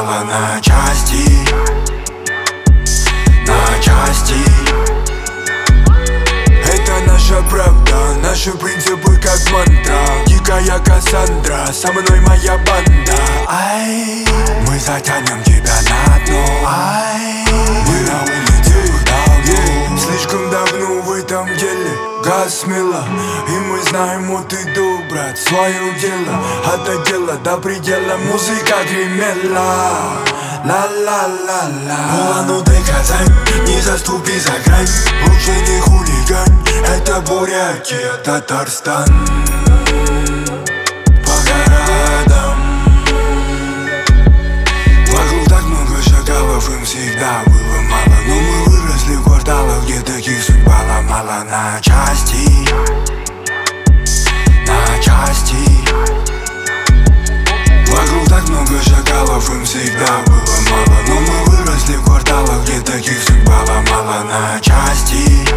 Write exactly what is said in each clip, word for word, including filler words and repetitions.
ломала на части, на части. Это наша правда, наши принципы как мантра. Дикая Кассандра, со мной моя банда. Ай, мы затянем тебя на дно. Ай, мы на улице давно, слишком давно в этом деле. Газ смело, и мы знаем от и до, брат, свое дело. Это дело до предела, музыка гремела. Ла-ла-ла-ла. Улан Удэ, Казань, не заступи за грань. Лучше не хулигань, это Бурятия, Татарстан. По городам вокруг так много шакалов, им всегда было мало. Но мы выросли в кварталах, где таких судьба ломала на части, на части. Вокруг так много шакалов, им всегда было мало. Но мы выросли в кварталах, где таких судьба ломала на части,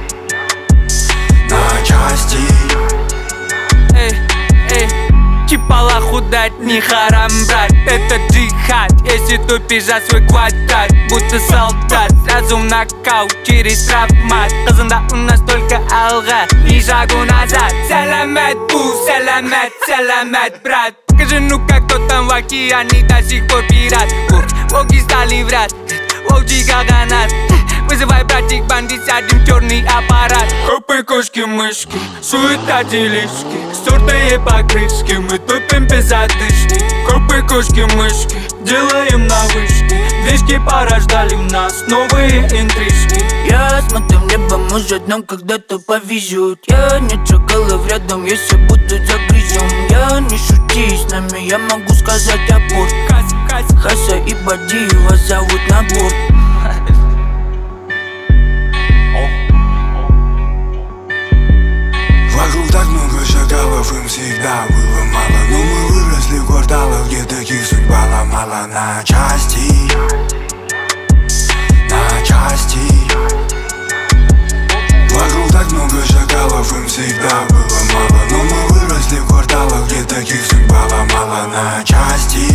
на части. Эй, эй, чипала худать не харам, брат. Это джихад, если тупишь за свой квадрат. Будто солдат, сразу в нокаут через травмат. Қызында у нас только алға, ни шагу назад. Сәләмәт бу, сәләмәт, сәләмәт, брат. Скажи, ну как кто там в океане до сих пор пират? Волки стали врать, волчья канат. Вызывай, братик, бандит, сядем в черный аппарат. Копы, кошки, мышки, суета, делишки, стертые покрышки, мы тупим без одышки. Копы, кошки, мышки, делаем на вышке. Движки порождали в нас новые интрижки. Я смотрю в небо, может нам когда-то повезет. Я не шакалов рядом, если буду загрызем. Я не шути с нами, я могу сказать аборт. Хаса и Бадиева зовут на борт. Вокруг так много шакалов, им всегда было мало. Но мы выросли в кварталах, где таких судьба ломала на части, на части. Вокруг так много шакалов, им всегда было мало. Но мы выросли в кварталах, где таких судьба ломала на части,